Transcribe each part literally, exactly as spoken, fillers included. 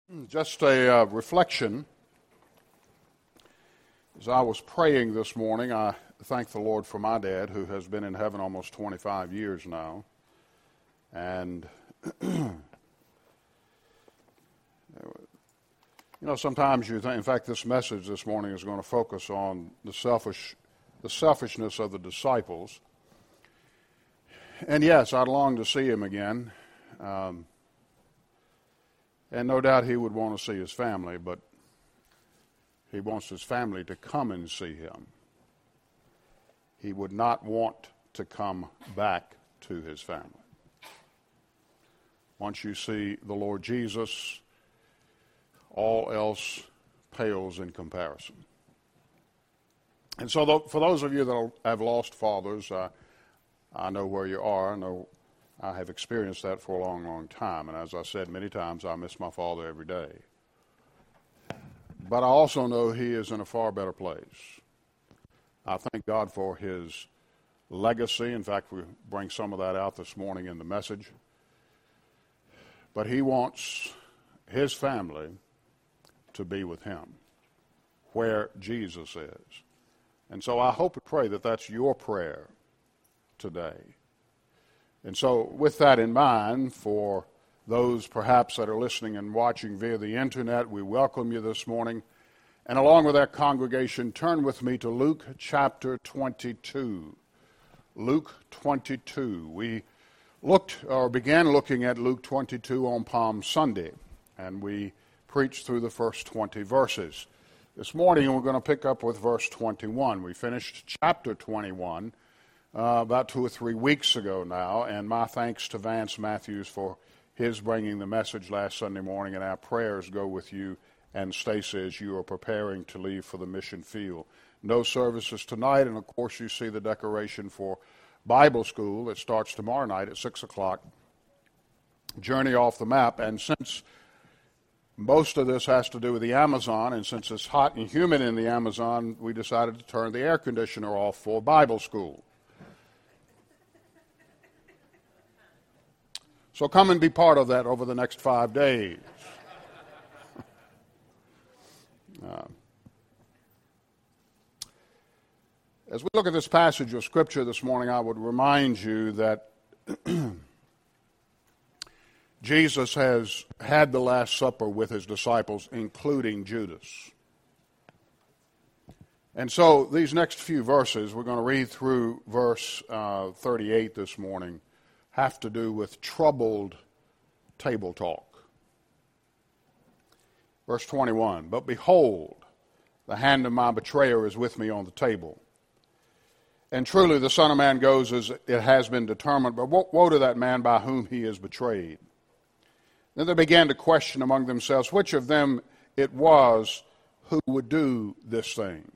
Just a uh, reflection. As I was praying this morning, I thank the Lord for my dad, who has been in heaven almost twenty-five years now. And, you know, sometimes you think, in fact, this message this morning is going to focus on the selfish, the selfishness of the disciples. And yes, I'd long to see him again. Um, And no doubt he would want to see his family, but he wants his family to come and see him. He would not want to come back to his family. Once you see the Lord Jesus, all else pales in comparison. And so for those of you that have lost fathers, uh, I know where you are. I know I have experienced that for a long, long time. And as I said many times, I miss my father every day. But I also know he is in a far better place. I thank God for his legacy. In fact, we bring some of that out this morning in the message. But he wants his family to be with him, where Jesus is. And so I hope and pray that that's your prayer today. And so with that in mind, for those perhaps that are listening and watching via the internet, we welcome you this morning. And along with that congregation, turn with me to Luke chapter twenty-two. Luke twenty-two. We looked or began looking at Luke twenty-two on Palm Sunday, and we preached through the first twenty verses. This morning we're going to pick up with verse twenty-one. We finished chapter twenty-one Uh, about two or three weeks ago now, and my thanks to Vance Matthews for his bringing the message last Sunday morning, and our prayers go with you and Stacy as you are preparing to leave for the mission field. No services tonight, and of course you see the decoration for Bible school that starts tomorrow night at six o'clock. Journey off the map, and since most of this has to do with the Amazon, and since it's hot and humid in the Amazon, we decided to turn the air conditioner off for Bible school. So come and be part of that over the next five days. uh, as we look at this passage of Scripture this morning, I would remind you that Jesus has had the Last Supper with his disciples, including Judas. And so these next few verses, we're going to read through verse uh, thirty-eight this morning, have to do with troubled table talk. Verse twenty-one, "But behold, the hand of my betrayer is with me on the table. And truly the Son of Man goes as it has been determined, but woe to that man by whom he is betrayed." Then they began to question among themselves which of them it was who would do this thing.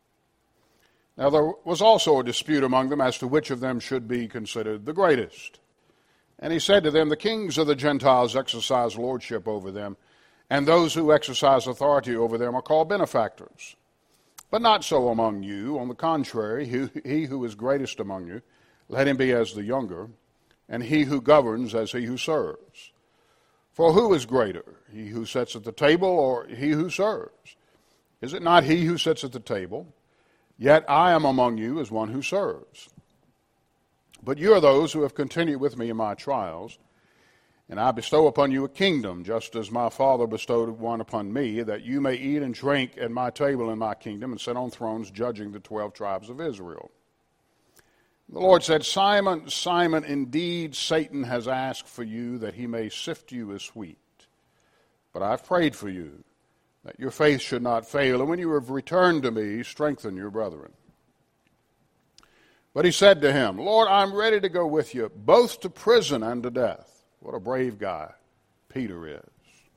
Now there was also a dispute among them as to which of them should be considered the greatest. And he said to them, "The kings of the Gentiles exercise lordship over them, and those who exercise authority over them are called benefactors. But not so among you. On the contrary, he, he who is greatest among you, let him be as the younger, and he who governs as he who serves. For who is greater, he who sits at the table or he who serves? Is it not he who sits at the table? Yet I am among you as one who serves. But you are those who have continued with me in my trials, and I bestow upon you a kingdom, just as my Father bestowed one upon me, that you may eat and drink at my table in my kingdom and sit on thrones judging the twelve tribes of Israel." The Lord said, "Simon, Simon, indeed Satan has asked for you that he may sift you as wheat. But I've prayed for you, that your faith should not fail, and when you have returned to me, strengthen your brethren." But he said to him, "Lord, I'm ready to go with you, both to prison and to death." What a brave guy Peter is.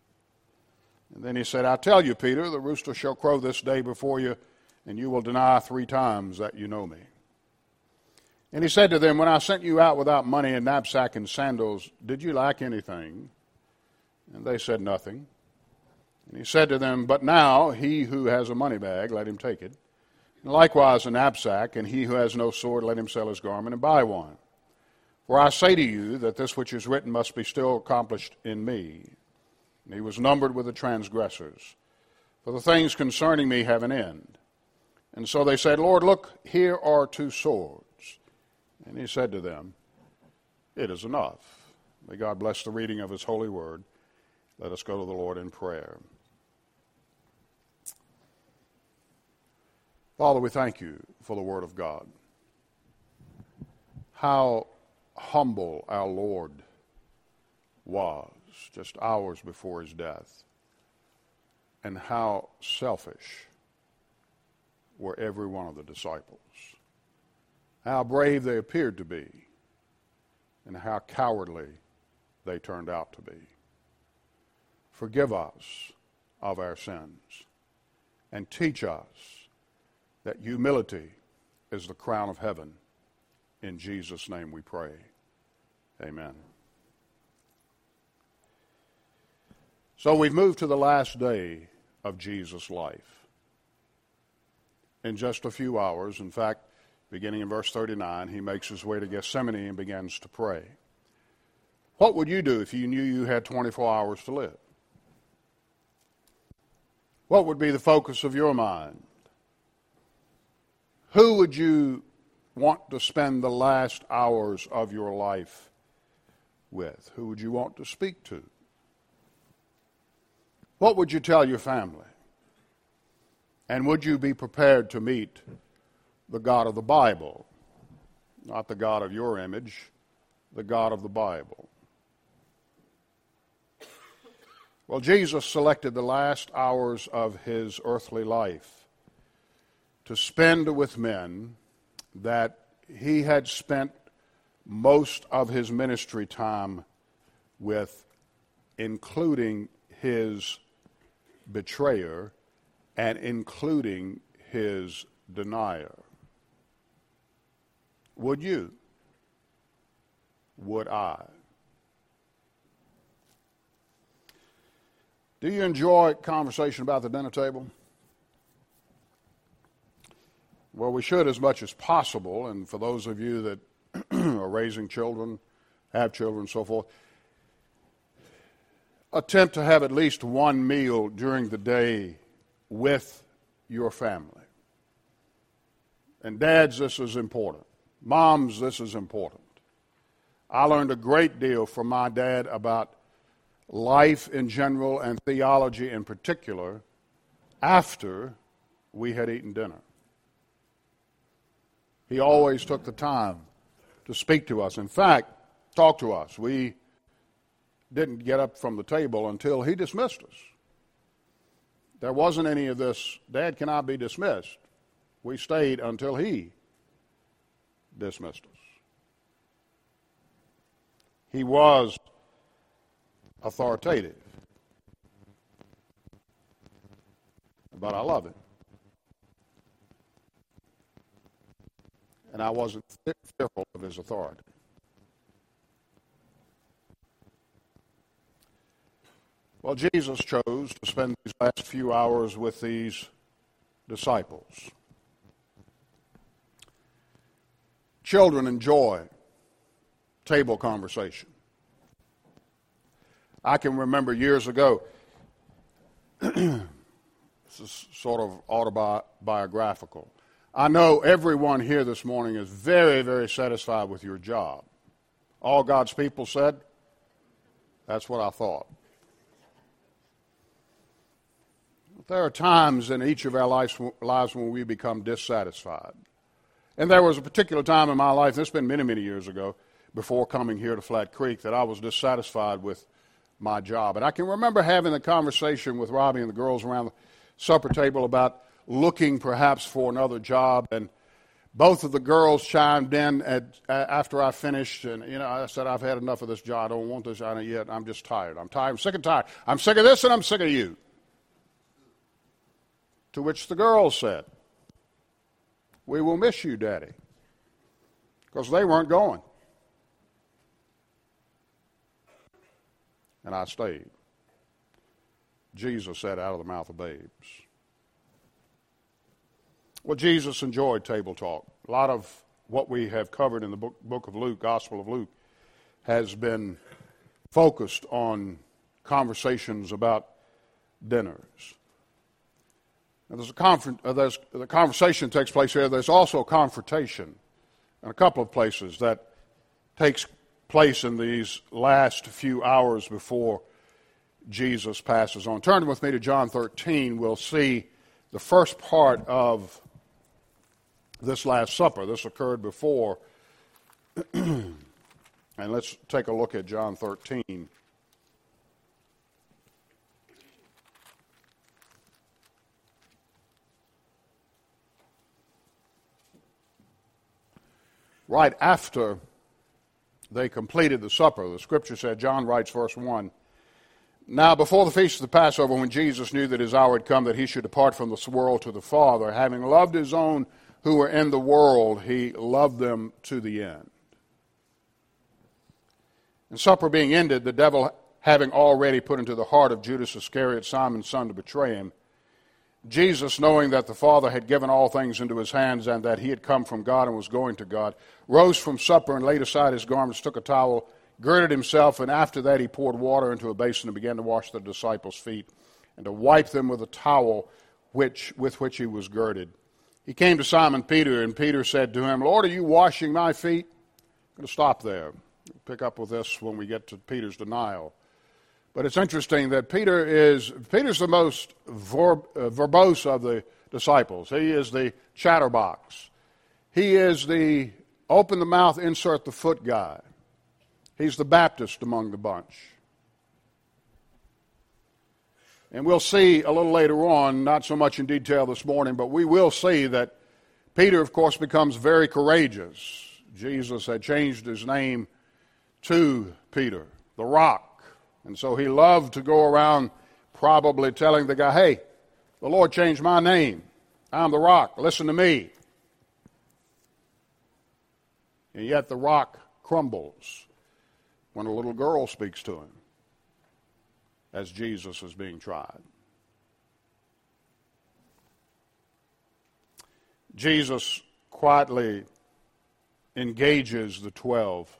And then he said, "I tell you, Peter, the rooster shall crow this day before you, and you will deny three times that you know me." And he said to them, "When I sent you out without money and knapsack and sandals, did you lack anything?" And they said, "Nothing." And he said to them, "But now he who has a money bag, let him take it. And likewise a knapsack, and he who has no sword, let him sell his garment and buy one. For I say to you that this which is written must be still accomplished in me." and he was numbered with the transgressors. For the things concerning me have an end. And so they said, Lord, look, here are two swords. And he said to them, it is enough. May God bless the reading of his holy word. Let us go to the Lord in prayer. Father, we thank you for the word of God. How humble our Lord was just hours before his death, and how selfish were every one of the disciples. How brave they appeared to be, and how cowardly they turned out to be. Forgive us of our sins, and teach us that humility is the crown of heaven. In Jesus' name we pray. Amen. So we've moved to the last day of Jesus' life. In just a few hours, in fact, beginning in verse thirty-nine, he makes his way to Gethsemane and begins to pray. What would you do if you knew you had twenty-four hours to live? What would be the focus of your mind? Who would you want to spend the last hours of your life with? Who would you want to speak to? What would you tell your family? And would you be prepared to meet the God of the Bible? Not the God of your image, the God of the Bible. Well, Jesus selected the last hours of his earthly life to spend with men that he had spent most of his ministry time with, including his betrayer and including his denier. Would you? Would I? Do you enjoy conversation about the dinner table? Well, we should as much as possible, and for those of you that are raising children, have children, and so forth, attempt to have at least one meal during the day with your family. And dads, this is important. Moms, this is important. I learned a great deal from my dad about life in general and theology in particular after we had eaten dinner. He always took the time to speak to us. In fact, talk to us. We didn't get up from the table until he dismissed us. There wasn't any of this, Dad, can I be dismissed? We stayed until he dismissed us. He was authoritative. But I love him. And I wasn't fearful of his authority. Well, Jesus chose to spend these last few hours with these disciples. Children enjoy table conversation. I can remember years ago, this is sort of autobiographical. I know everyone here this morning is very, very satisfied with your job. All God's people said, that's what I thought. There are times in each of our lives, lives when we become dissatisfied. And there was a particular time in my life, this has been many, many years ago, before coming here to Flat Creek, that I was dissatisfied with my job. And I can remember having a conversation with Robbie and the girls around the supper table about looking perhaps for another job, and both of the girls chimed in at, after I finished, and you know, I said, I've had enough of this job. I don't want this job yet. I'm just tired. I'm tired. I'm sick and tired. I'm sick of this, and I'm sick of you. To which the girls said, we will miss you, Daddy, because they weren't going. And I stayed. Jesus said, out of the mouth of babes. Well, Jesus enjoyed table talk. A lot of what we have covered in the book, book of Luke, Gospel of Luke, has been focused on conversations about dinners. Now, there's a confer- uh, there's, the conversation takes place here. There's also a confrontation in a couple of places that takes place in these last few hours before Jesus passes on. Turn with me to John thirteen. We'll see the first part of this Last Supper. This occurred before. And let's take a look at John thirteen. Right after they completed the supper, the scripture said, John writes, verse one, "Now before the feast of the Passover, when Jesus knew that his hour had come that he should depart from this world to the Father, having loved his own who were in the world, he loved them to the end." And supper being ended, the devil having already put into the heart of Judas Iscariot, Simon's son, to betray him, Jesus, knowing that the Father had given all things into his hands and that he had come from God and was going to God, rose from supper and laid aside his garments, took a towel, girded himself, and after that he poured water into a basin and began to wash the disciples' feet and to wipe them with a towel which, with which he was girded. He came to Simon Peter, and Peter said to him, "Lord, are you washing my feet?" I'm going to stop there. We'll pick up with this when we get to Peter's denial. But it's interesting that Peter is Peter's the most ver, uh, verbose of the disciples. He is the chatterbox. He is the open the mouth, insert the foot guy. He's the Baptist among the bunch. And we'll see a little later on, not so much in detail this morning, but we will see that Peter, of course, becomes very courageous. Jesus had changed his name to Peter, the Rock. And so he loved to go around probably telling the guy, "Hey, the Lord changed my name. I'm the Rock. Listen to me." And yet the rock crumbles when a little girl speaks to him as Jesus is being tried. Jesus quietly engages the twelve.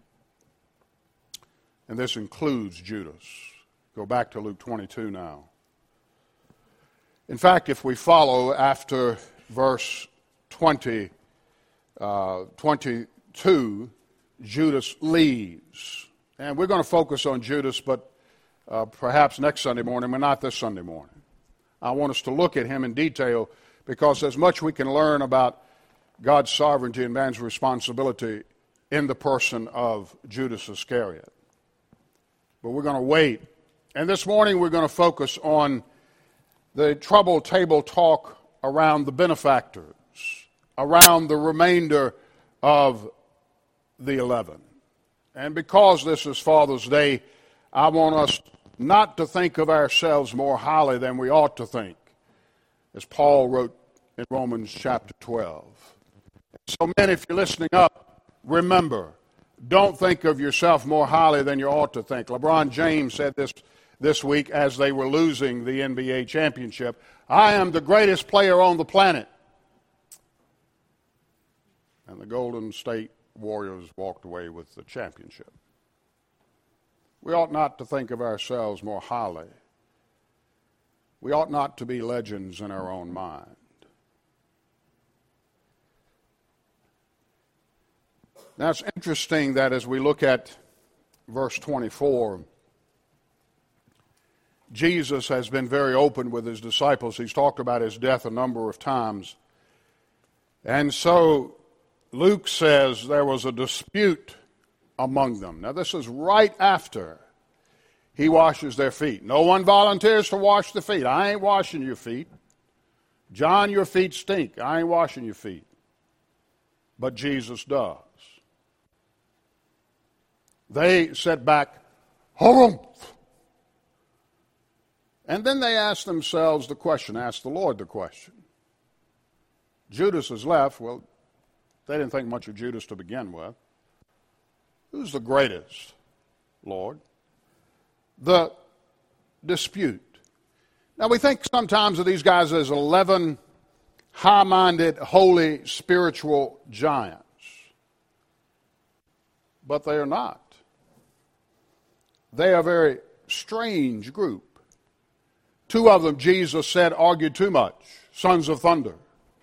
And this includes Judas. Go back to Luke twenty-two now. In fact, if we follow after verse twenty, uh, twenty-two, Judas leaves. And we're going to focus on Judas, but uh, perhaps next Sunday morning, but not this Sunday morning. I want us to look at him in detail because there's much we can learn about God's sovereignty and man's responsibility in the person of Judas Iscariot. But we're going to wait. And this morning we're going to focus on the trouble table talk around the benefactors, around the remainder of the eleven. And because this is Father's Day, I want us not to think of ourselves more highly than we ought to think, as Paul wrote in Romans chapter twelve. So men, if you're listening up, remember, don't think of yourself more highly than you ought to think. LeBron James said this this week as they were losing the N B A championship. "I am the greatest player on the planet." And the Golden State Warriors walked away with the championship. We ought not to think of ourselves more highly. We ought not to be legends in our own mind. Now, it's interesting that as we look at verse twenty-four, Jesus has been very open with his disciples. He's talked about his death a number of times. And so Luke says there was a dispute among them. Now, this is right after he washes their feet. No one volunteers to wash the feet. I ain't washing your feet. John, your feet stink. I ain't washing your feet. But Jesus does. They set back, "Harumph." And then they asked themselves the question, asked the Lord the question. Judas is left. Well, they didn't think much of Judas to begin with. Who's the greatest, Lord? The dispute. Now, we think sometimes of these guys as eleven high-minded, holy, spiritual giants. But they are not. They are very strange group. Two of them, Jesus said, argued too much, sons of thunder.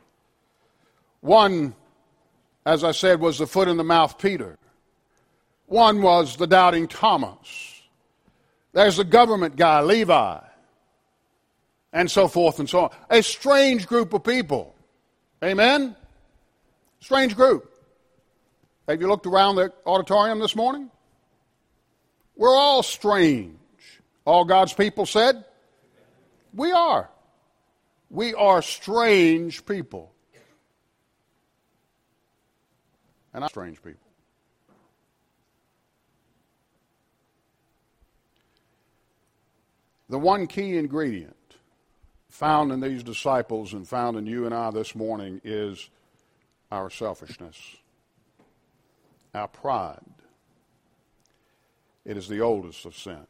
One, as I said, was the foot in the mouth Peter. One was the doubting Thomas. There's the government guy, Levi, and so forth and so on. A strange group of people. Amen? Strange group. Have you looked around the auditorium this morning? We're all strange. All God's people said, we are. We are strange people. And I'm strange people. The one key ingredient found in these disciples and found in you and I this morning is our selfishness, our pride. It is the oldest of sin.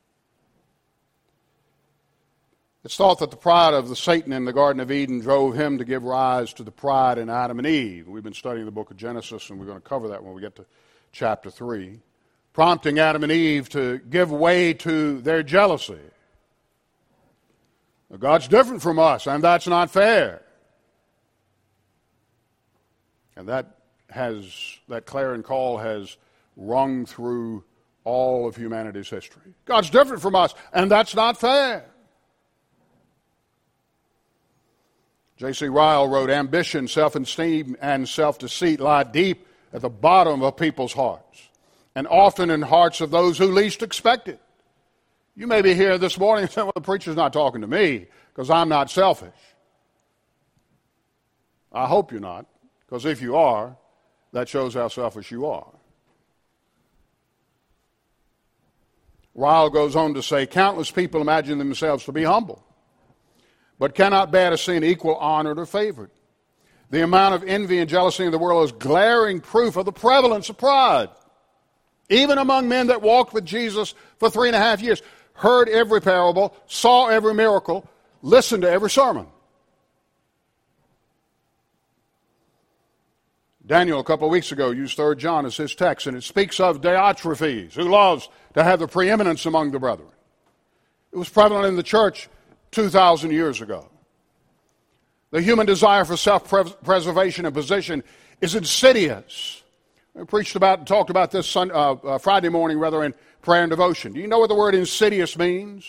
It's thought that the pride of the Satan in the Garden of Eden drove him to give rise to the pride in Adam and Eve. We've been studying the book of Genesis, and we're going to cover that when we get to chapter three, prompting Adam and Eve to give way to their jealousy. Now, God's different from us, and that's not fair. And that has that clarion call has rung through all of humanity's history. God's different from us, and that's not fair. J C Ryle wrote, ambition, self-esteem, and self-deceit lie deep at the bottom of people's hearts, and often in hearts of those who least expect it. You may be here this morning and say, well, the preacher's not talking to me because I'm not selfish. I hope you're not, because if you are, that shows how selfish you are. Ryle goes on to say, countless people imagine themselves to be humble, but cannot bear to see an equal honored or favored. The amount of envy and jealousy in the world is glaring proof of the prevalence of pride. Even among men that walked with Jesus for three and a half years, heard every parable, saw every miracle, listened to every sermon. Daniel, a couple of weeks ago, used Third John as his text, and it speaks of Diotrephes, who loves to have the preeminence among the brethren. It was prevalent in the church two thousand years ago. The human desire for self-preservation and position is insidious. We preached about and talked about this Sunday, uh, uh, Friday morning, rather, in prayer and devotion. Do you know what the word insidious means?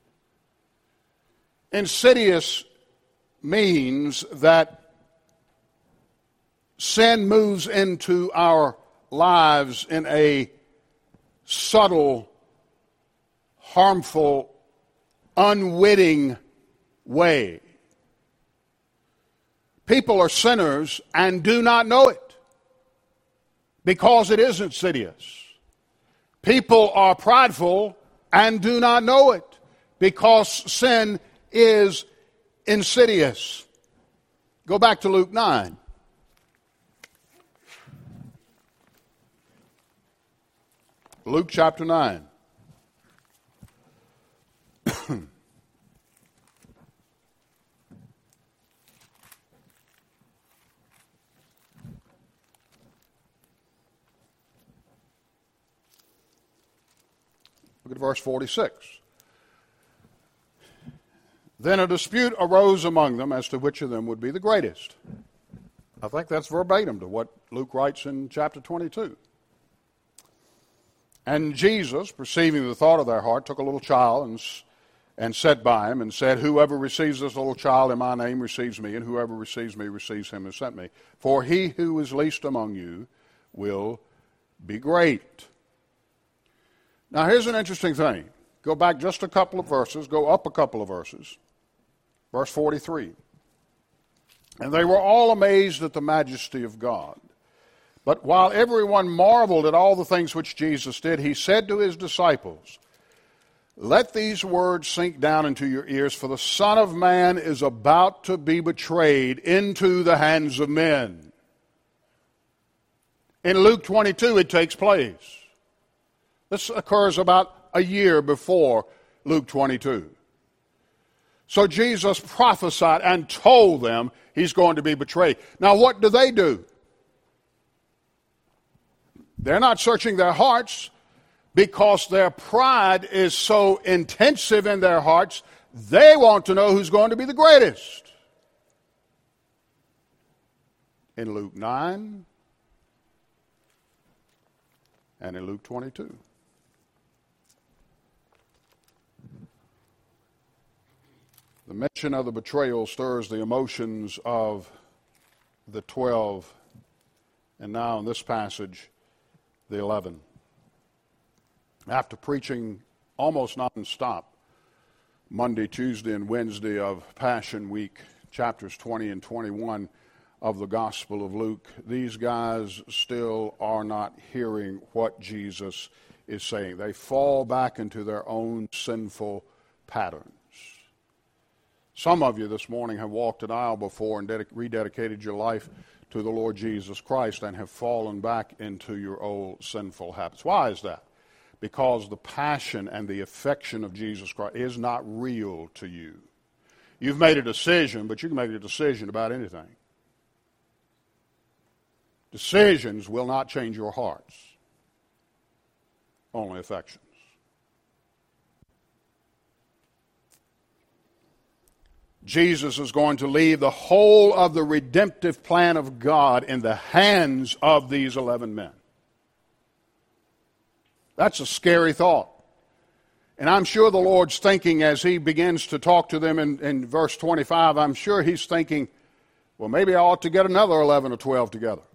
Insidious means that sin moves into our lives in a subtle, harmful, unwitting way. People are sinners and do not know it because it is insidious. People are prideful and do not know it because sin is insidious. Go back to Luke nine. Luke chapter nine. Look at verse forty-six. Then a dispute arose among them as to which of them would be the greatest. I think that's verbatim to what Luke writes in chapter twenty-two. And Jesus, perceiving the thought of their heart, took a little child and, and sat by him and said, whoever receives this little child in my name receives me, and whoever receives me receives him who sent me. For he who is least among you will be great. Now here's an interesting thing. Go back just a couple of verses, go up a couple of verses. Verse forty-three. And they were all amazed at the majesty of God. But while everyone marveled at all the things which Jesus did, he said to his disciples, let these words sink down into your ears, for the Son of Man is about to be betrayed into the hands of men. In Luke twenty-two, it takes place. This occurs about a year before Luke twenty-two. So Jesus prophesied and told them he's going to be betrayed. Now what do they do? They're not searching their hearts. because their pride is so intensive in their hearts, they want to know who's going to be the greatest. In Luke nine and in Luke twenty-two. The mention of the betrayal stirs the emotions of the twelve, and now in this passage, the eleven. After preaching almost nonstop Monday, Tuesday, and Wednesday of Passion Week, chapters twenty and twenty-one of the Gospel of Luke, these guys still are not hearing what Jesus is saying. They fall back into their own sinful patterns. Some of you this morning have walked an aisle before and dedic- rededicated your life to the Lord Jesus Christ and have fallen back into your old sinful habits. Why is that? Because the passion and the affection of Jesus Christ is not real to you. You've made a decision, but you can make a decision about anything. Decisions will not change your hearts, only affections. Jesus is going to leave the whole of the redemptive plan of God in the hands of these eleven men. That's a scary thought. And I'm sure the Lord's thinking as he begins to talk to them in, in verse twenty-five, I'm sure he's thinking, well, maybe I ought to get another eleven or twelve together.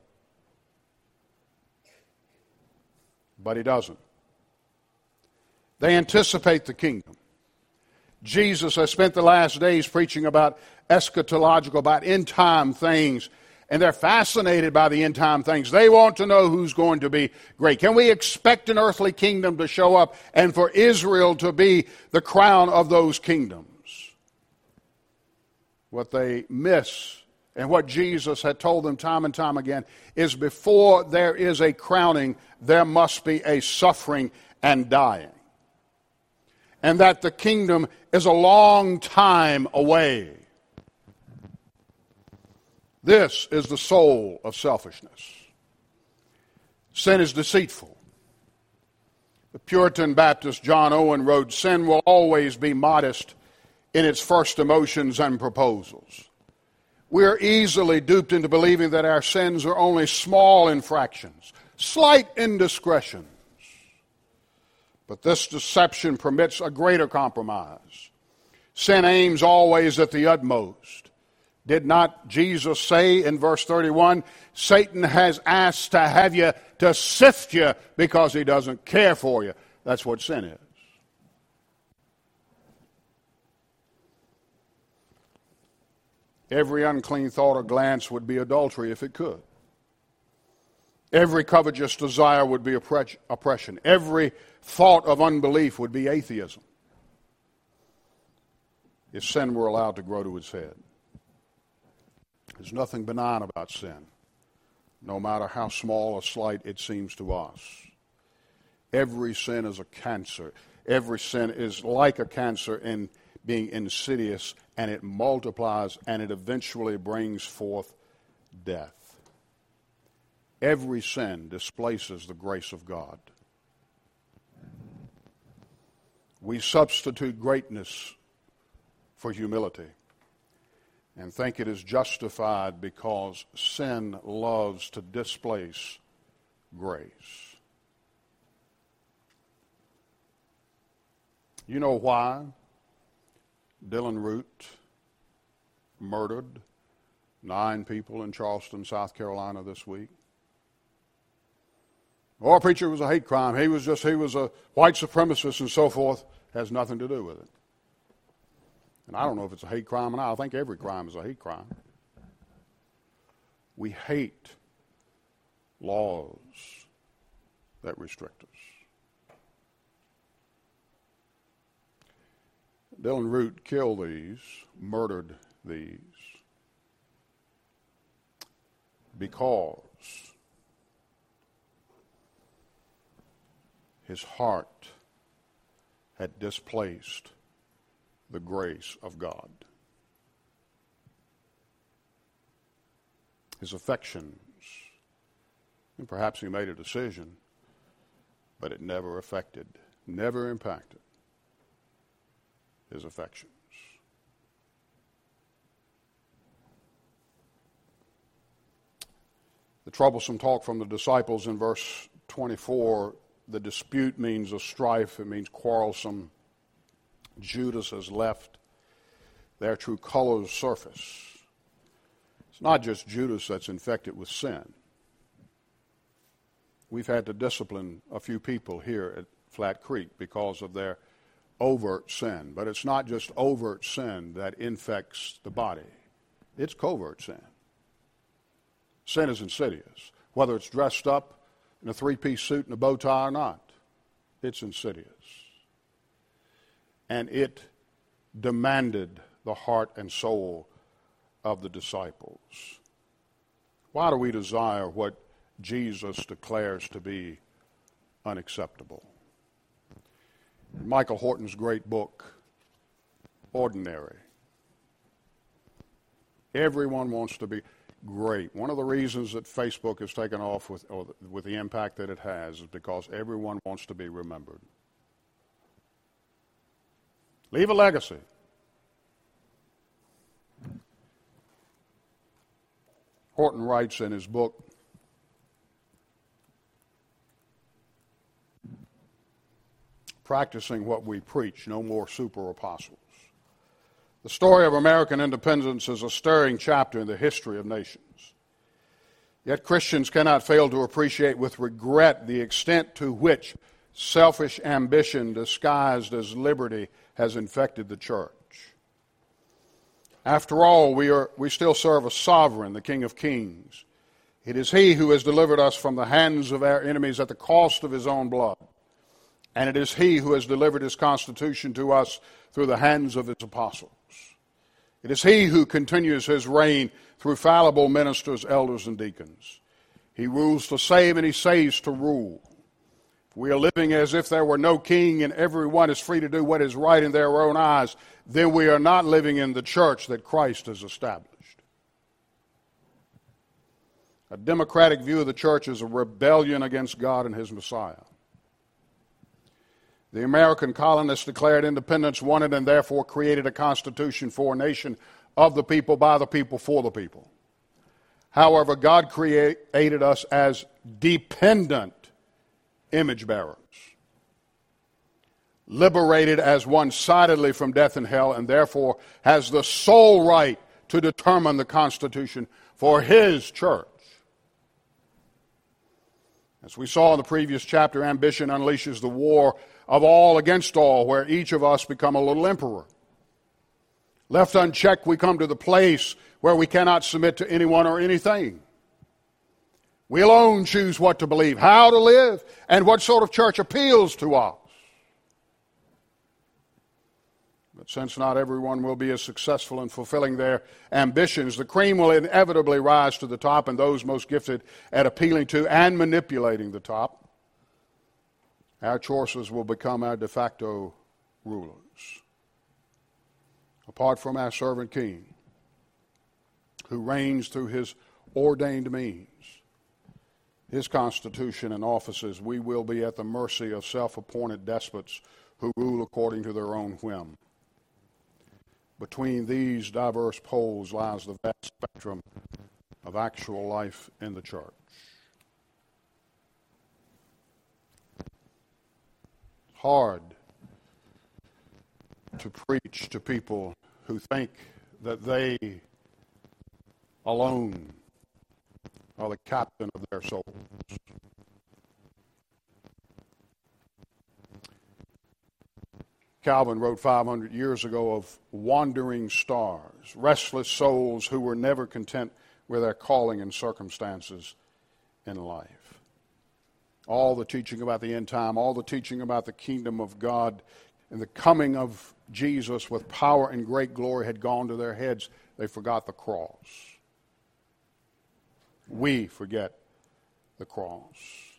But he doesn't. They anticipate the kingdom. Jesus has spent the last days preaching about eschatological, about end-time things, and they're fascinated by the end-time things. They want to know who's going to be great. Can we expect an earthly kingdom to show up and for Israel to be the crown of those kingdoms? What they miss, and what Jesus had told them time and time again, is before there is a crowning, there must be a suffering and dying. And that the kingdom is a long time away. This is the soul of selfishness. Sin is deceitful. The Puritan Baptist John Owen wrote, sin will always be modest in its first emotions and proposals. We are easily duped into believing that our sins are only small infractions, slight indiscretions. But this deception permits a greater compromise. Sin aims always at the utmost. Did not Jesus say in verse thirty-one, Satan has asked to have you, to sift you, because he doesn't care for you. That's what sin is. Every unclean thought or glance would be adultery if it could. Every covetous desire would be oppression. Every thought of unbelief would be atheism if sin were allowed to grow to its head. There's nothing benign about sin, no matter how small or slight it seems to us. Every sin is a cancer. Every sin is like a cancer in being insidious, and it multiplies, and it eventually brings forth death. Every sin displaces the grace of God. We substitute greatness for humility and think it is justified because sin loves to displace grace. You know why Dylan Root murdered nine people in Charleston, South Carolina this week? Or preacher was a hate crime. He was just, he was a white supremacist and so forth. Has nothing to do with it. And I don't know if it's a hate crime or not. I think every crime is a hate crime. We hate laws that restrict us. Dylan Root killed these, murdered these, because his heart had displaced the grace of God. His affections, and perhaps he made a decision but it never affected, never impacted his affections. The troublesome talk from the disciples in verse twenty-four, the dispute means a strife, it means quarrelsome. Judas has left their true colors surface. It's not just Judas that's infected with sin. We've had to discipline a few people here at Flat Creek because of their overt sin. But it's not just overt sin that infects the body. It's covert sin. Sin is insidious. Whether it's dressed up in a three-piece suit and a bow tie or not, it's insidious. And it demanded the heart and soul of the disciples. Why do we desire what Jesus declares to be unacceptable? In Michael Horton's great book, Ordinary, everyone wants to be great. One of the reasons that Facebook has taken off with, or with the impact that it has is because everyone wants to be remembered. Leave a legacy. Horton writes in his book, Practicing What We Preach, No More Super Apostles. The story of American independence is a stirring chapter in the history of nations. Yet Christians cannot fail to appreciate with regret the extent to which selfish ambition disguised as liberty has infected the church. After all, we are we still serve a sovereign, the King of Kings. It is he who has delivered us from the hands of our enemies at the cost of his own blood. And it is he who has delivered his Constitution to us through the hands of his apostles. It is he who continues his reign through fallible ministers, elders, and deacons. He rules to save and he saves to rule. If we are living as if there were no king and everyone is free to do what is right in their own eyes, then we are not living in the church that Christ has established. A democratic view of the church is a rebellion against God and his Messiah. The American colonists declared independence, wanted, and therefore created a constitution for a nation of the people, by the people, for the people. However, God created us as dependent image bearers, liberated as one-sidedly from death and hell, and therefore has the sole right to determine the Constitution for his church. As we saw in the previous chapter, ambition unleashes the war of all against all, where each of us become a little emperor. Left unchecked, we come to the place where we cannot submit to anyone or anything. We alone choose what to believe, how to live, and what sort of church appeals to us. But since not everyone will be as successful in fulfilling their ambitions, the cream will inevitably rise to the top, and those most gifted at appealing to and manipulating the top, our choices will become our de facto rulers. Apart from our servant king, who reigns through his ordained means, his constitution and offices, we will be at the mercy of self-appointed despots who rule according to their own whim. Between these diverse poles lies the vast spectrum of actual life in the church. Hard to preach to people who think that they alone are the captain of their souls. Calvin wrote five hundred years ago of wandering stars, restless souls who were never content with their calling and circumstances in life. All the teaching about the end time, all the teaching about the kingdom of God and the coming of Jesus with power and great glory had gone to their heads. They forgot the cross. We forget the cross.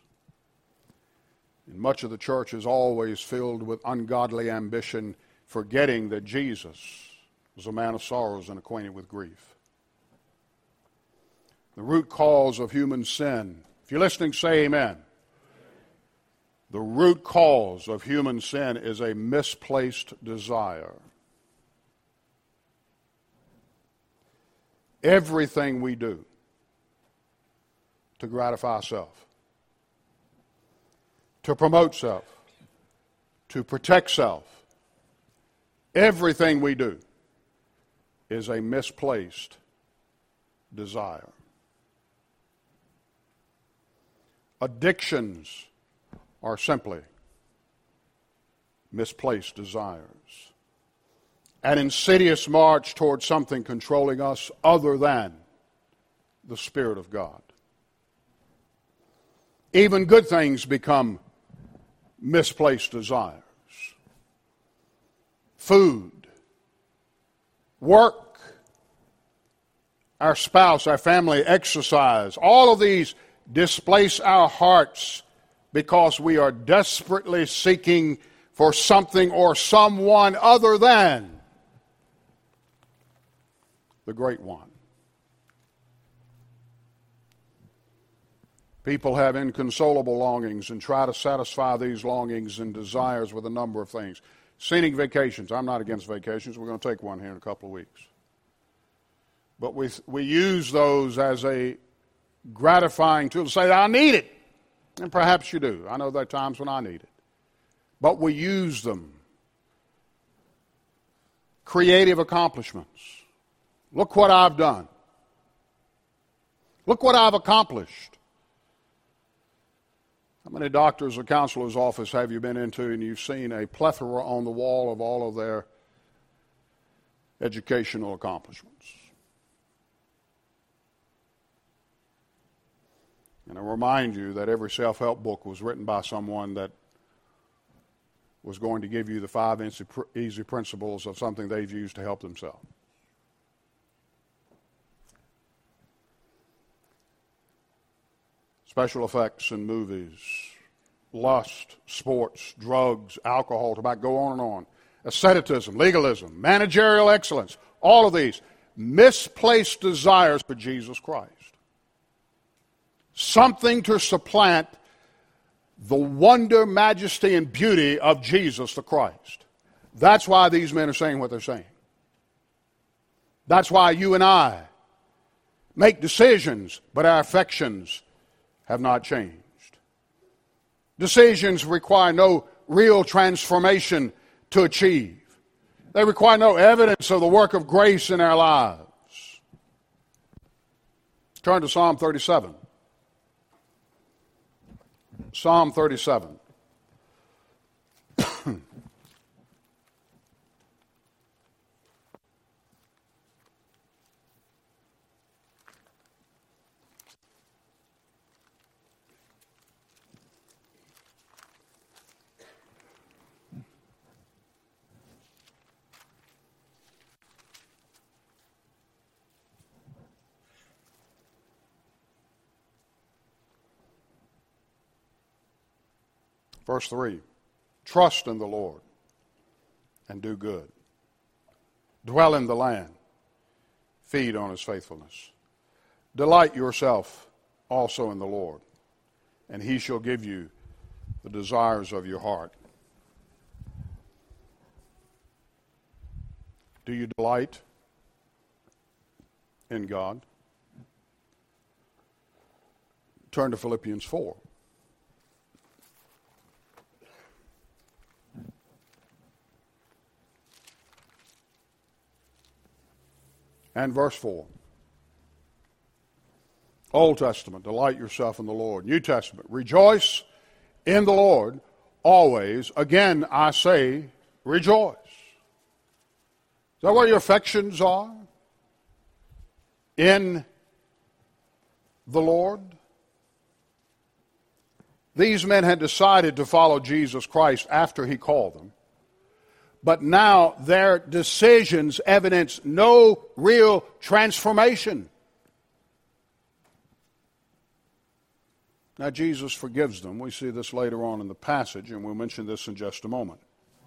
And much of the church is always filled with ungodly ambition, forgetting that Jesus was a man of sorrows and acquainted with grief. The root cause of human sin, if you're listening, say amen. The root cause of human sin is a misplaced desire. Everything we do to gratify self, to promote self, to protect self, everything we do is a misplaced desire. Addictions are simply misplaced desires. An insidious march towards something controlling us other than the Spirit of God. Even good things become misplaced desires. Food, work, our spouse, our family, exercise, all of these displace our hearts because we are desperately seeking for something or someone other than the Great One. People have inconsolable longings and try to satisfy these longings and desires with a number of things. Scenic vacations. I'm not against vacations. We're going to take one here in a couple of weeks. But we, we use those as a gratifying tool to say, I need it. And perhaps you do. I know there are times when I need it. But we use them. Creative accomplishments. Look what I've done. Look what I've accomplished. How many doctors or counselors' office have you been into and you've seen a plethora on the wall of all of their educational accomplishments? And I remind you that every self-help book was written by someone that was going to give you the five easy principles of something they've used to help themselves. Special effects in movies, lust, sports, drugs, alcohol, tobacco, go on and on. Asceticism, legalism, managerial excellence, all of these misplaced desires for Jesus Christ. Something to supplant the wonder, majesty, and beauty of Jesus the Christ. That's why these men are saying what they're saying. That's why you and I make decisions, but our affections have not changed. Decisions require no real transformation to achieve. They require no evidence of the work of grace in our lives. Turn to Psalm thirty-seven. Psalm thirty-seven. Verse three, trust in the Lord and do good. Dwell in the land, feed on his faithfulness. Delight yourself also in the Lord, and he shall give you the desires of your heart. Do you delight in God? Turn to Philippians four. And verse four. Old Testament, delight yourself in the Lord. New Testament, rejoice in the Lord always. Again, I say, rejoice. Is that where your affections are? In the Lord? These men had decided to follow Jesus Christ after he called them. But now their decisions evidence no real transformation. Now Jesus forgives them. We see this later on in the passage, and we'll mention this in just a moment.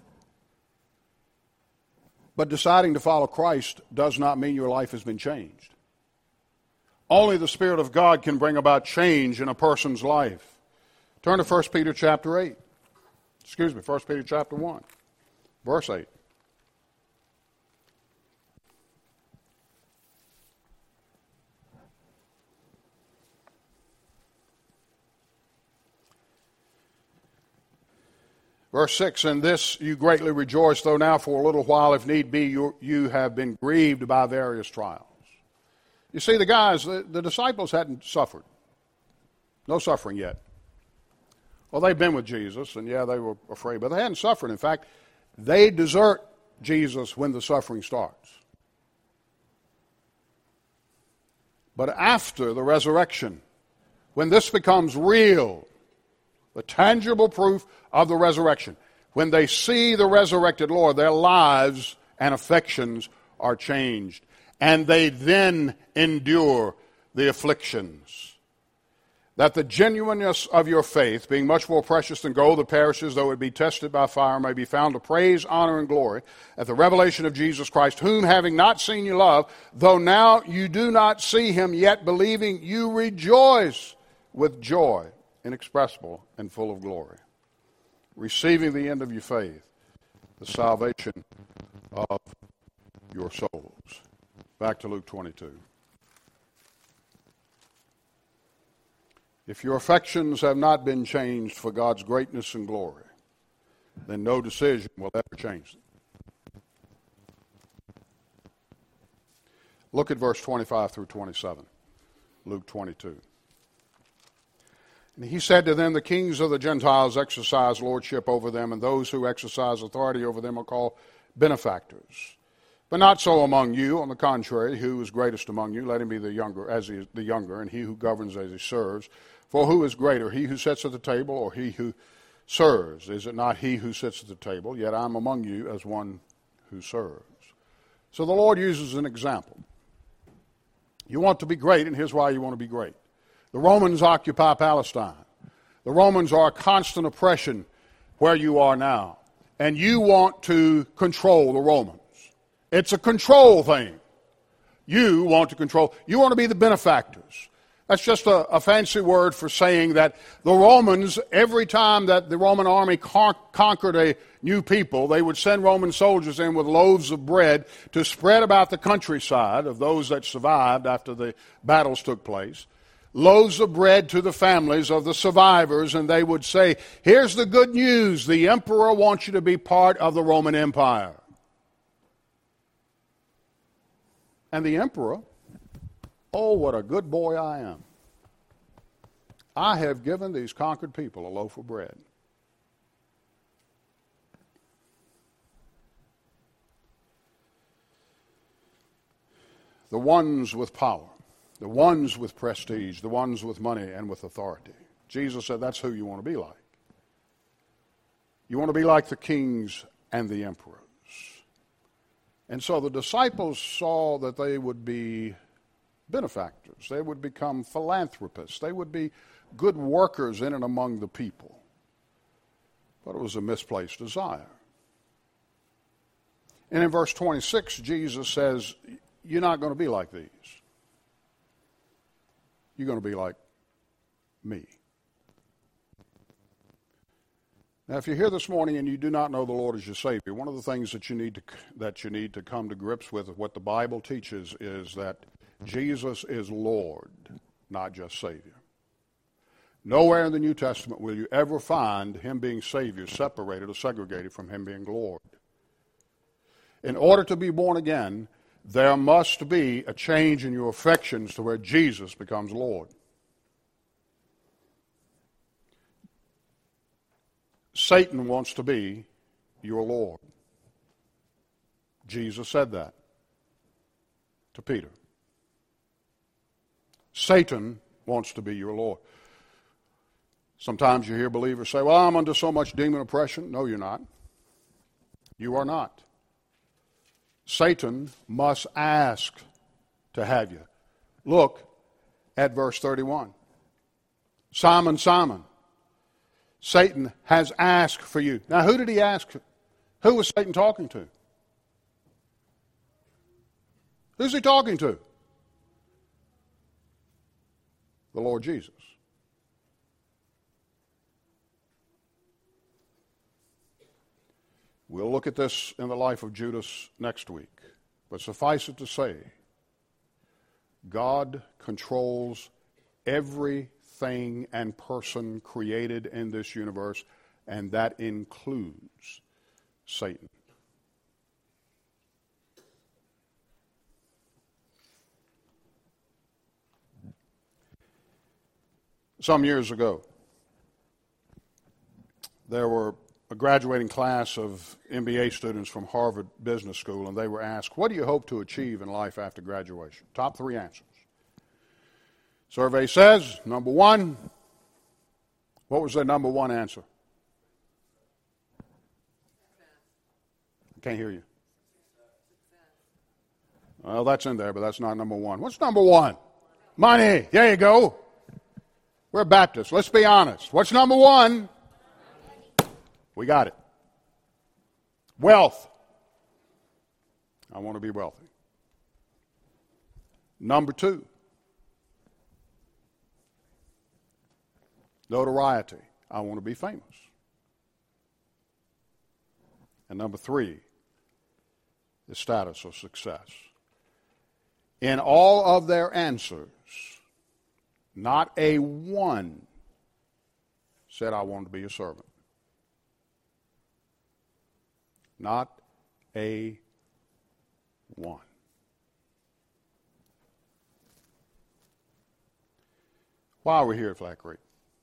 But deciding to follow Christ does not mean your life has been changed. Only the Spirit of God can bring about change in a person's life. Turn to First Peter chapter eight. Excuse me, First Peter chapter one, verse eight. Verse six, in this you greatly rejoice, though now for a little while, if need be, you, you have been grieved by various trials. You see, the guys, the, the disciples hadn't suffered. No suffering yet. Well, they've been with Jesus, and yeah, they were afraid, but they hadn't suffered. In fact, they desert Jesus when the suffering starts. But after the resurrection, when this becomes real, the tangible proof of the resurrection, when they see the resurrected Lord, their lives and affections are changed. And they then endure the afflictions. That the genuineness of your faith, being much more precious than gold that perishes, though it be tested by fire, may be found to praise, honor, and glory at the revelation of Jesus Christ, whom having not seen you love, though now you do not see him, yet believing you rejoice with joy inexpressible and full of glory, receiving the end of your faith, the salvation of your souls. Back to Luke twenty-two. If your affections have not been changed for God's greatness and glory, then no decision will ever change them. Look at verse twenty-five through twenty-seven, Luke twenty-two. And he said to them, the kings of the Gentiles exercise lordship over them, and those who exercise authority over them are called benefactors. But not so among you. On the contrary, who is greatest among you, let him be the younger, as he is the younger, and he who governs as he serves. For who is greater, he who sits at the table or he who serves? Is it not he who sits at the table? Yet I am among you as one who serves. So the Lord uses an example. You want to be great, and here's why you want to be great. The Romans occupy Palestine. The Romans are a constant oppression where you are now. And you want to control the Romans. It's a control thing. You want to control. You want to be the benefactors. That's just a, a fancy word for saying that the Romans, every time that the Roman army con- conquered a new people, they would send Roman soldiers in with loaves of bread to spread about the countryside of those that survived after the battles took place. Loaves of bread to the families of the survivors, and they would say, here's the good news. The emperor wants you to be part of the Roman Empire. And the emperor, oh, what a good boy I am. I have given these conquered people a loaf of bread. The ones with power, the ones with prestige, the ones with money and with authority. Jesus said that's who you want to be like. You want to be like the kings and the emperors. And so the disciples saw that they would be benefactors. They would become philanthropists. They would be good workers in and among the people. But it was a misplaced desire. And in verse twenty-six, Jesus says, you're not going to be like these. You're going to be like me. Now, if you're here this morning and you do not know the Lord as your Savior, one of the things that you need to that you need to come to grips with, what the Bible teaches, is that Jesus is Lord, not just Savior. Nowhere in the New Testament will you ever find him being Savior separated or segregated from him being Lord. In order to be born again, there must be a change in your affections to where Jesus becomes Lord. Satan wants to be your Lord. Jesus said that to Peter. Satan wants to be your Lord. Sometimes you hear believers say, well, I'm under so much demon oppression. No, you're not. You are not. Satan must ask to have you. Look at verse thirty-one. Simon, Simon, Satan has asked for you. Now, who did he ask? Who was Satan talking to? Who's he talking to? The Lord Jesus. We'll look at this in the life of Judas next week. But suffice it to say, God controls everything and person created in this universe, and that includes Satan. Some years ago, there were a graduating class of M B A students from Harvard Business School, and they were asked, what do you hope to achieve in life after graduation? Top three answers. Survey says, number one, what was their number one answer? I can't hear you. Well, that's in there, but that's not number one. What's number one? Money. There you go. We're Baptists. Let's be honest. What's number one? We got it. Wealth. I want to be wealthy. Number two. Notoriety. I want to be famous. And number three is status or success. In all of their answers, not a one said, I want to be a servant. Not a one. Why are we here at Flat Creek?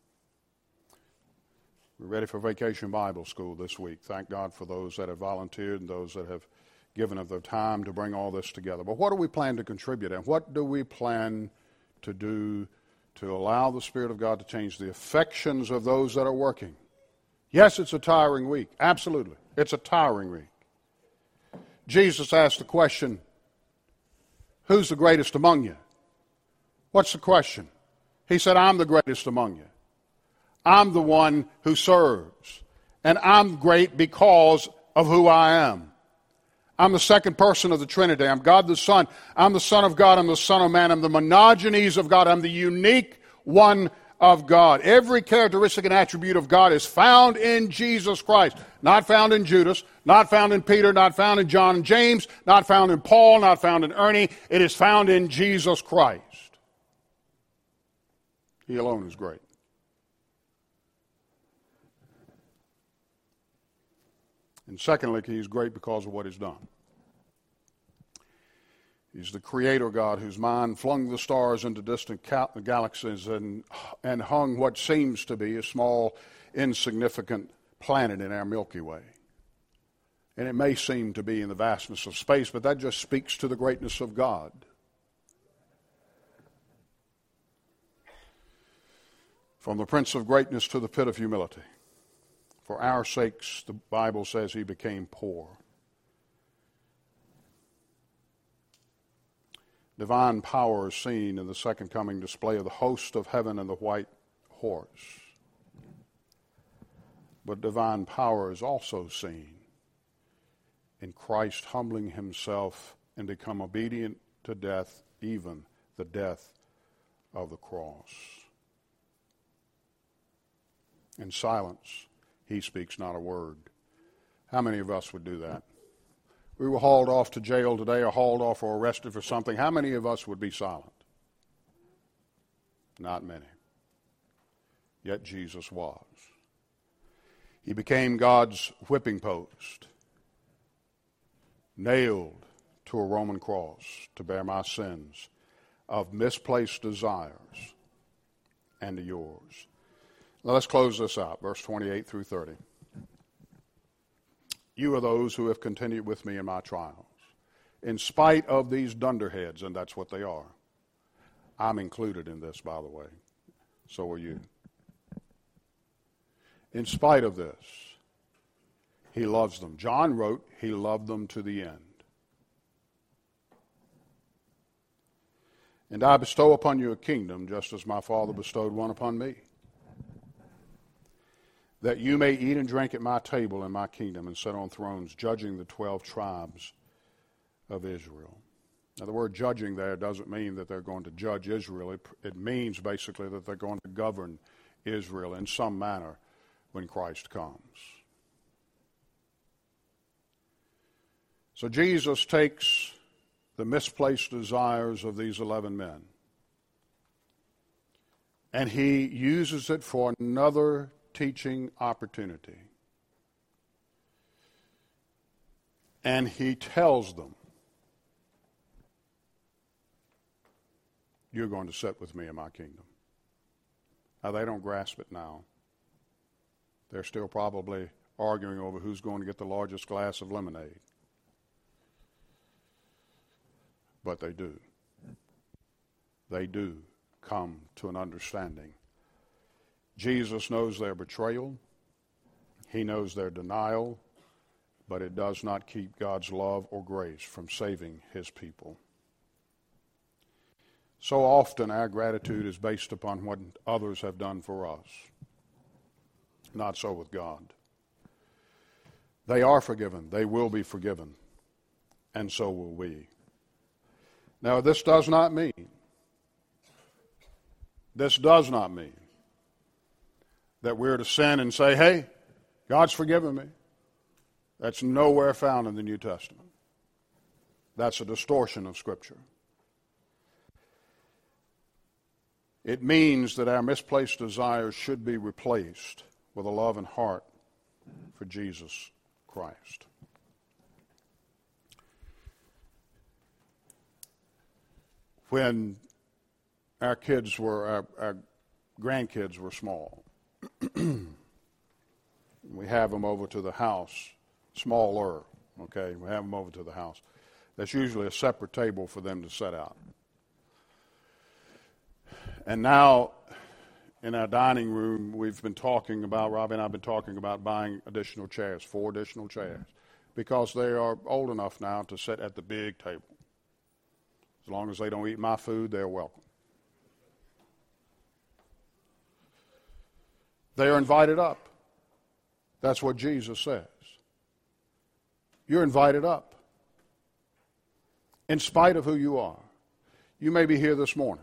We're ready for Vacation Bible School this week. Thank God for those that have volunteered and those that have given of their time to bring all this together. But what do we plan to contribute, and what do we plan to do to allow the Spirit of God to change the affections of those that are working? Yes, it's a tiring week. Absolutely. It's a tiring week. Jesus asked the question, who's the greatest among you? What's the question? He said, I'm the greatest among you. I'm the one who serves. And I'm great because of who I am. I'm the second person of the Trinity. I'm God the Son. I'm the Son of God. I'm the Son of Man. I'm the monogenes of God. I'm the unique one of God. Every characteristic and attribute of God is found in Jesus Christ. Not found in Judas, not found in Peter, not found in John and James, not found in Paul, not found in Ernie. It is found in Jesus Christ. He alone is great. And secondly, he's great because of what he's done. He's the creator God whose mind flung the stars into distant galaxies and, and hung what seems to be a small, insignificant planet in our Milky Way. And it may seem to be in the vastness of space, but that just speaks to the greatness of God. From the Prince of Greatness to the pit of humility. For our sakes, the Bible says he became poor. Divine power is seen in the second coming display of the host of heaven and the white horse. But divine power is also seen in Christ humbling himself and become obedient to death, even the death of the cross. In silence, he speaks not a word. How many of us would do that? We were hauled off to jail today or hauled off or arrested for something. How many of us would be silent? Not many. Yet Jesus was. He became God's whipping post, nailed to a Roman cross to bear my sins of misplaced desires and to yours. Now let's close this out, verse twenty-eight through thirty. You are those who have continued with me in my trials. In spite of these dunderheads, and that's what they are. I'm included in this, by the way. So are you. In spite of this, he loves them. John wrote, he loved them to the end. And I bestow upon you a kingdom, just as my Father bestowed one upon me, that you may eat and drink at my table in my kingdom and sit on thrones, judging the twelve tribes of Israel. Now, the word judging there doesn't mean that they're going to judge Israel. It, it means basically that they're going to govern Israel in some manner when Christ comes. So Jesus takes the misplaced desires of these eleven men, and he uses it for another teaching opportunity. And he tells them, you're going to sit with me in my kingdom. Now, they don't grasp it now. They're still probably arguing over who's going to get the largest glass of lemonade. But they do. They do come to an understanding. Jesus knows their betrayal. He knows their denial. But it does not keep God's love or grace from saving his people. So often our gratitude is based upon what others have done for us. Not so with God. They are forgiven. They will be forgiven. And so will we. Now, this does not mean, this does not mean that we're to sin and say, hey, God's forgiven me. That's nowhere found in the New Testament. That's a distortion of Scripture. It means that our misplaced desires should be replaced with a love and heart for Jesus Christ. When our kids were, our, our grandkids were small, we have them over to the house, smaller, okay, we have them over to the house. That's usually a separate table for them to set out. And now, in our dining room, we've been talking about, Robbie and I have been talking about buying additional chairs, four additional chairs, because they are old enough now to sit at the big table. As long as they don't eat my food, they're welcome. They are invited up. That's what Jesus says. You're invited up. In spite of who you are. You may be here this morning.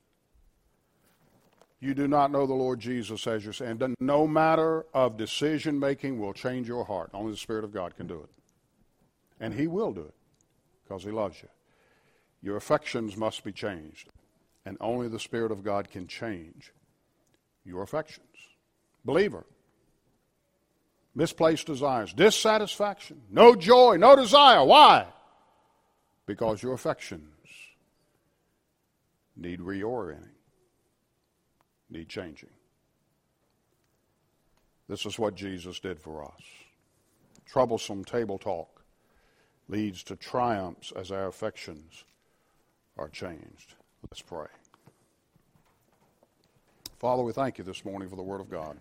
You do not know the Lord Jesus as your Savior. And no matter of decision making will change your heart. Only the Spirit of God can do it. And He will do it because He loves you. Your affections must be changed. And only the Spirit of God can change your affections. Believer. Misplaced desires. Dissatisfaction. No joy. No desire. Why? Because your affections need reorienting. Need changing. This is what Jesus did for us. Troublesome table talk leads to triumphs as our affections are changed. Let's pray. Father, we thank you this morning for the Word of God.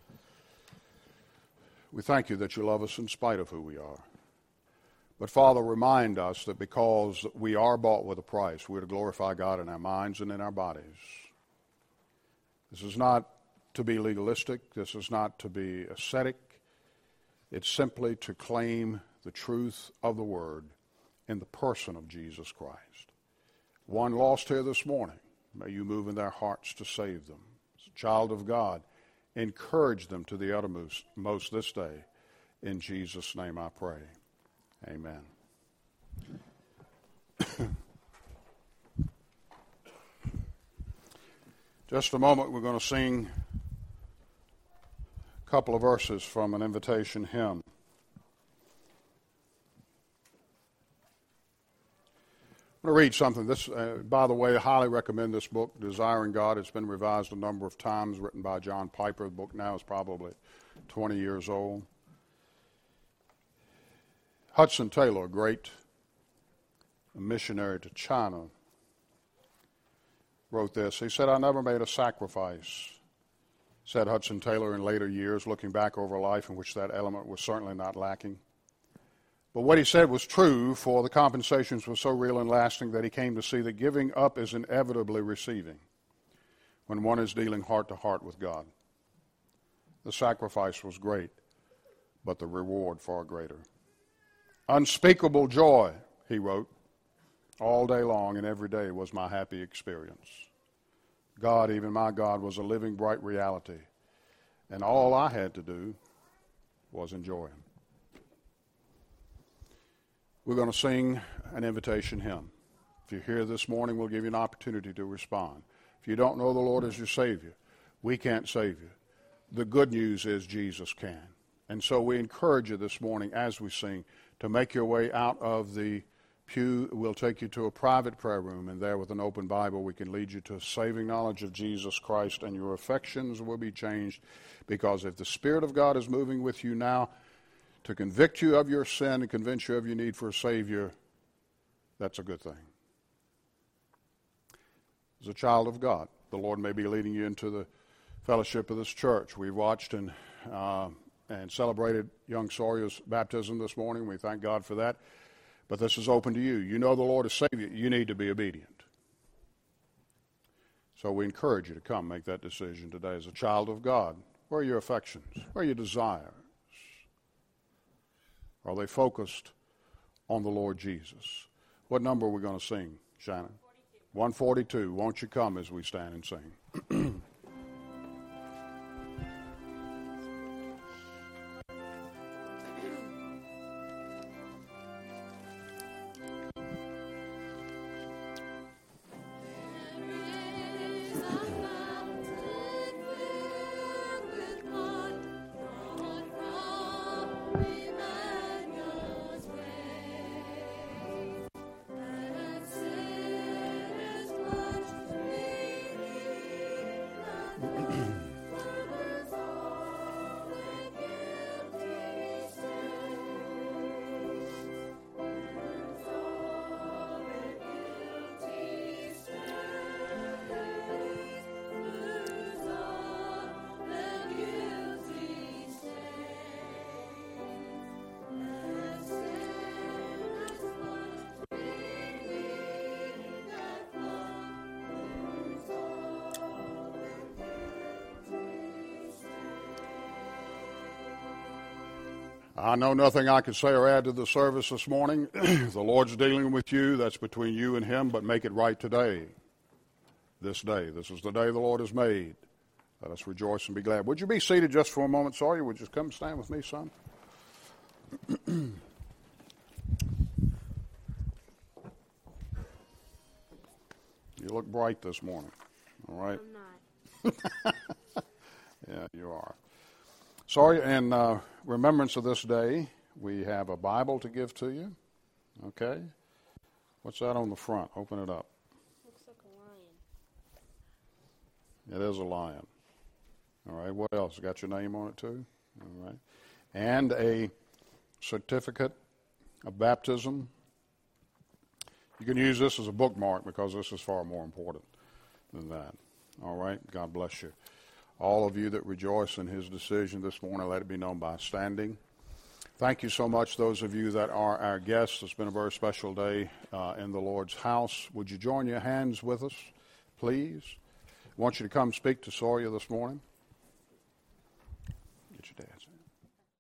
We thank you that you love us in spite of who we are. But Father, remind us that because we are bought with a price, we're to glorify God in our minds and in our bodies. This is not to be legalistic. This is not to be ascetic. It's simply to claim the truth of the Word in the person of Jesus Christ. One lost here this morning, may you move in their hearts to save them. As a child of God, encourage them to the uttermost most this day. In Jesus' name I pray. Amen. Just a moment, we're going to sing a couple of verses from an invitation hymn. I'm going to read something. This, uh, by the way, I highly recommend this book, Desiring God. It's been revised a number of times, written by John Piper. The book now is probably twenty years old. Hudson Taylor, a great missionary to China, wrote this. He said, I never made a sacrifice, said Hudson Taylor in later years, looking back over a life in which that element was certainly not lacking. But what he said was true, for the compensations were so real and lasting that he came to see that giving up is inevitably receiving when one is dealing heart to heart with God. The sacrifice was great, but the reward far greater. Unspeakable joy, he wrote, all day long and every day was my happy experience. God, even my God, was a living, bright reality, and all I had to do was enjoy Him. we're going to sing an invitation hymn. If you're here this morning, we'll give you an opportunity to respond. If you don't know the Lord as your Savior, we can't save you. The good news is Jesus can. And so we encourage you this morning as we sing to make your way out of the pew. We'll take you to a private prayer room, and there with an open Bible we can lead you to a saving knowledge of Jesus Christ, and your affections will be changed, because if the Spirit of God is moving with you now to convict you of your sin and convince you of your need for a Savior, that's a good thing. As a child of God, the Lord may be leading you into the fellowship of this church. We watched and uh, and celebrated young Sawyer's baptism this morning. We thank God for that. But this is open to you. You know the Lord is Savior. You need to be obedient. So we encourage you to come make that decision today. As a child of God, where are your affections? Where are your desires? Are they focused on the Lord Jesus? What number are we going to sing, Shannon? one forty-two. Won't you come as we stand and sing? I know nothing I can say or add to the service this morning. The Lord's dealing with you. That's between you and Him, but make it right today, this day. This is the day the Lord has made. Let us rejoice and be glad. Would you be seated just for a moment, Sawyer? Would you come stand with me, son? You look bright this morning, all right? I'm not. Yeah, you are. Sorry, in uh, remembrance of this day, we have a Bible to give to you. Okay? What's that on the front? Open it up. Looks like a lion. It is a lion. All right, what else? Got your name on it too? All right. And a certificate of baptism. You can use this as a bookmark because this is far more important than that. All right? God bless you. All of you that rejoice in his decision this morning, let it be known by standing. Thank you so much, those of you that are our guests. It's been a very special day uh, in the Lord's house. Would you join your hands with us, please? I want you to come speak to Sawyer this morning. Get your dad.